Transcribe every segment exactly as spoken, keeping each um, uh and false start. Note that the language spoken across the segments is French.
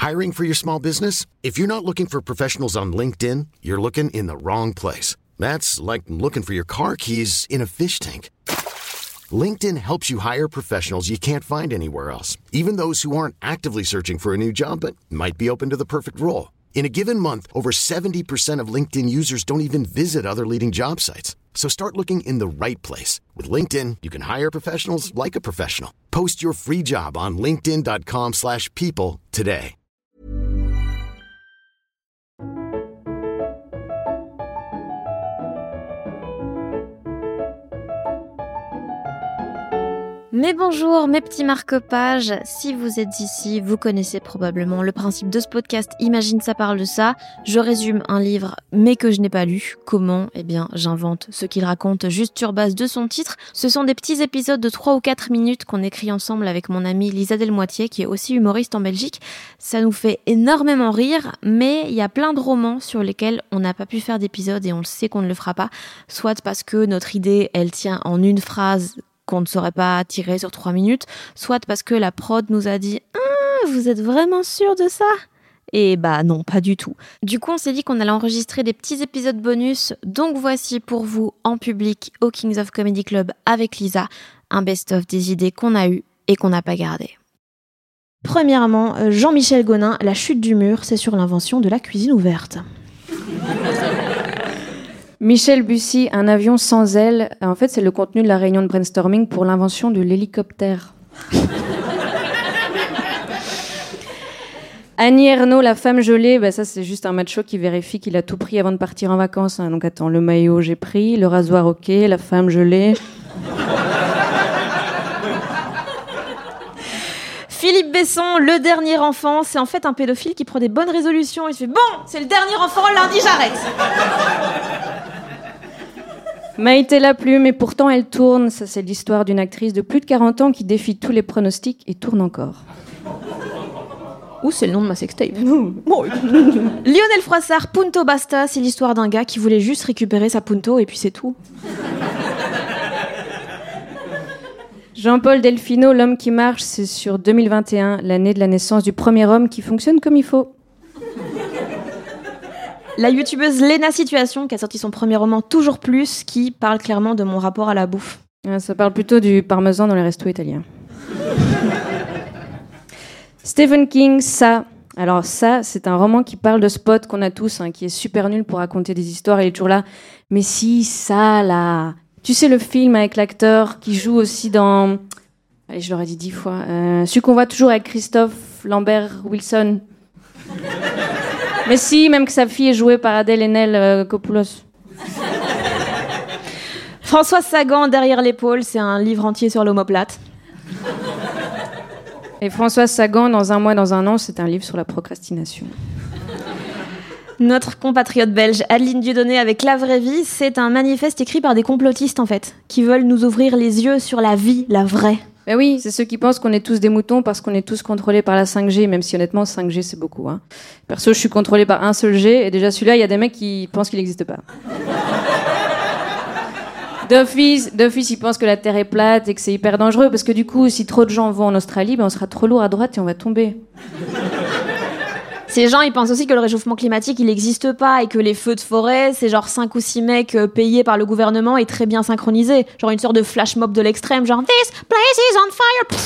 Hiring for your small business? If you're not looking for professionals on LinkedIn, you're looking in the wrong place. That's like looking for your car keys in a fish tank. LinkedIn helps you hire professionals you can't find anywhere else, even those who aren't actively searching for a new job but might be open to the perfect role. In a given month, over seventy percent of LinkedIn users don't even visit other leading job sites. So start looking in the right place. With LinkedIn, you can hire professionals like a professional. Post your free job on linkedin dot com slash people today. Mais bonjour mes petits marque-pages, si vous êtes ici, vous connaissez probablement le principe de ce podcast Imagine ça parle de ça. Je résume un livre mais que je n'ai pas lu. Comment ? Eh bien j'invente ce qu'il raconte juste sur base de son titre. Ce sont des petits épisodes de trois ou quatre minutes qu'on écrit ensemble avec mon amie Lisa Delmoitier qui est aussi humoriste en Belgique. Ça nous fait énormément rire, mais il y a plein de romans sur lesquels on n'a pas pu faire d'épisodes et on le sait qu'on ne le fera pas. Soit parce que notre idée elle tient en une phrase qu'on ne saurait pas tirer sur trois minutes, soit parce que la prod nous a dit ah, « Vous êtes vraiment sûr de ça ?» Et bah non, pas du tout. Du coup, on s'est dit qu'on allait enregistrer des petits épisodes bonus, donc voici pour vous, en public, au Kings of Comedy Club avec Lisa, un best-of des idées qu'on a eues et qu'on n'a pas gardées. Premièrement, Jean-Michel Gonin, La chute du mur, c'est sur l'invention de la cuisine ouverte. Michel Bussy, Un avion sans ailes. En fait, c'est le contenu de la réunion de brainstorming pour l'invention de l'hélicoptère. Annie Ernaux, La femme gelée. Bah, ça, c'est juste un macho qui vérifie qu'il a tout pris avant de partir en vacances. Hein. Donc, attends, le maillot, j'ai pris. Le rasoir, ok. La femme gelée. Philippe Besson, Le dernier enfant. C'est en fait un pédophile qui prend des bonnes résolutions. Il se fait « Bon, c'est le dernier enfant, lundi, j'arrête !» Maïté Laplume, et pourtant elle tourne. Ça, c'est l'histoire d'une actrice de plus de quarante ans qui défie tous les pronostics et tourne encore. Ouh, c'est le nom de ma sextape. Lionel Froissart, Punto Basta, c'est l'histoire d'un gars qui voulait juste récupérer sa Punto et puis c'est tout. Jean-Paul Delfino, L'homme qui marche, c'est sur deux mille vingt et un, l'année de la naissance du premier homme qui fonctionne comme il faut. La youtubeuse Lena Situation, qui a sorti son premier roman Toujours plus, qui parle clairement de mon rapport à la bouffe. Ça parle plutôt du parmesan dans les restos italiens. Stephen King, Ça. Alors ça, c'est un roman qui parle de ce pote qu'on a tous, hein, qui est super nul pour raconter des histoires, il est toujours là. Mais si, ça, là... Tu sais, le film avec l'acteur qui joue aussi dans... Allez, je l'aurais dit dix fois. Euh, celui qu'on voit toujours avec Christophe Lambert Wilson. Mais si, même que sa fille est jouée par Adèle Haenel euh, Copoulos. Françoise Sagan, Derrière l'épaule, c'est un livre entier sur l'omoplate. Et Françoise Sagan, Dans un mois, dans un an, c'est un livre sur la procrastination. Notre compatriote belge Adeline Dieudonné avec La vraie vie, c'est un manifeste écrit par des complotistes en fait, qui veulent nous ouvrir les yeux sur la vie, la vraie. Ben oui, c'est ceux qui pensent qu'on est tous des moutons parce qu'on est tous contrôlés par la cinq G, même si honnêtement cinq G c'est beaucoup. Hein. Perso, je suis contrôlée par un seul G et déjà celui-là, il y a des mecs qui pensent qu'il n'existe pas. D'office, d'office, ils pensent que la Terre est plate et que c'est hyper dangereux parce que du coup, si trop de gens vont en Australie, ben on sera trop lourd à droite et on va tomber. Ces gens, ils pensent aussi que le réchauffement climatique, il n'existe pas et que les feux de forêt, c'est genre cinq ou six mecs payés par le gouvernement et très bien synchronisés. Genre une sorte de flash mob de l'extrême, genre « This place is on fire !»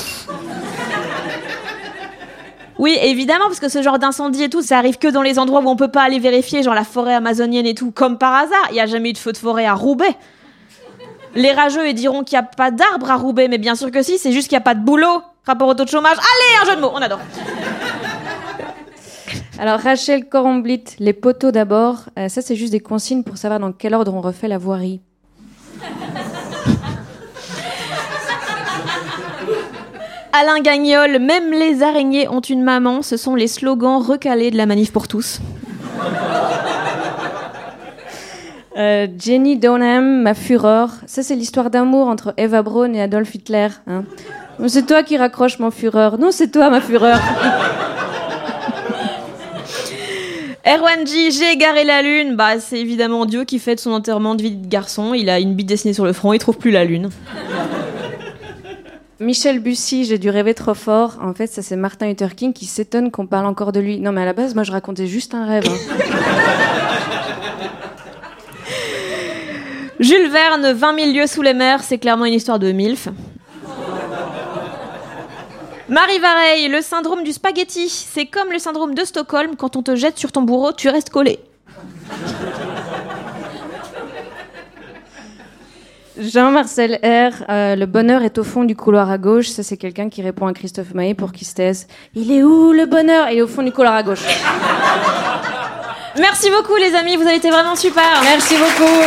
Oui, évidemment, parce que ce genre d'incendie et tout, ça arrive que dans les endroits où on peut pas aller vérifier, genre la forêt amazonienne et tout, comme par hasard. Il n'y a jamais eu de feu de forêt à Roubaix. Les rageux, ils diront qu'il n'y a pas d'arbres à Roubaix, mais bien sûr que si, c'est juste qu'il n'y a pas de boulot. Rapport au taux de chômage. Allez, un jeu de mots, on adore. Alors Rachel Coramblit, Les poteaux d'abord, euh, ça c'est juste des consignes pour savoir dans quel ordre on refait la voirie. Alain Gagnol, Même les araignées ont une maman, ce sont les slogans recalés de la manif pour tous. Euh, Jenny Donham, Ma fureur, ça c'est l'histoire d'amour entre Eva Braun et Adolf Hitler. Hein. C'est toi qui raccroches mon fureur. Non, c'est toi ma fureur. Erwan J, J'ai égaré la lune. Bah, c'est évidemment Dieu qui fête son enterrement de vie de garçon. Il a une bite dessinée sur le front, il trouve plus la lune. Michel Bussy, j'ai dû rêver trop fort. En fait, ça c'est Martin Luther King qui s'étonne qu'on parle encore de lui. Non, mais à la base, moi je racontais juste un rêve. Hein. Jules Verne, vingt mille lieues sous les mers, c'est clairement une histoire de milf. Marie Vareille, le syndrome du spaghetti, c'est comme le syndrome de Stockholm, quand on te jette sur ton bourreau, tu restes collé. Jean-Marcel R, euh, le bonheur est au fond du couloir à gauche. Ça, c'est quelqu'un qui répond à Christophe Maé pour qu'il se taise. Il est où le bonheur? Il est au fond du couloir à gauche. Merci beaucoup les amis, vous avez été vraiment super. Merci beaucoup.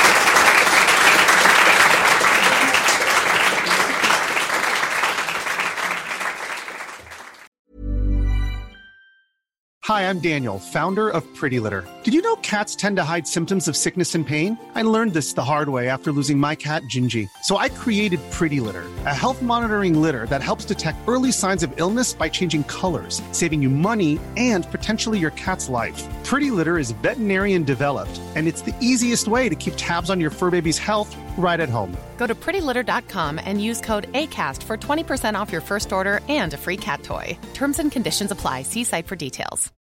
Hi, I'm Daniel, founder of Pretty Litter. Did you know cats tend to hide symptoms of sickness and pain? I learned this the hard way after losing my cat, Gingy. So I created Pretty Litter, a health monitoring litter that helps detect early signs of illness by changing colors, saving you money and potentially your cat's life. Pretty Litter is veterinarian developed, and it's the easiest way to keep tabs on your fur baby's health right at home. Go to pretty litter dot com and use code ACAST for twenty percent off your first order and a free cat toy. Terms and conditions apply. See site for details.